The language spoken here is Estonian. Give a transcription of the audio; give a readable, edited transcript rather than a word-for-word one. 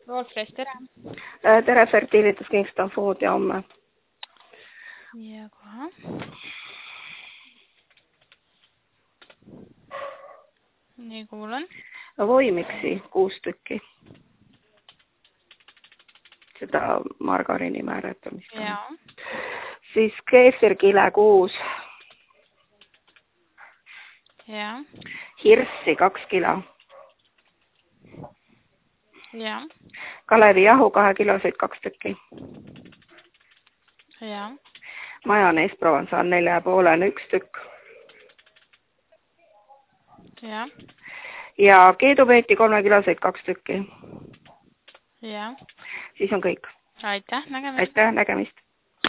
Wolfres, tere! Tere, Fertilitas Kingston Food ja homme. Ja kohe. Nii kuulen. Voimiksi 6 tükki. Seda margariini määratamist. Jaa. Siis keefirkile 6. Jaa. Hirssi 2 kilo. Jaa. Kalevijahu 2 kiloseid 2 tükki. Jaa. Majonees Provençal 4,5 1 tükk. Jaa. Ja keedupeeti 3 kiloseid 2 tükki. Jaa. Siis on kõik. Aitäh, nägemist! Aitäh, nägemist!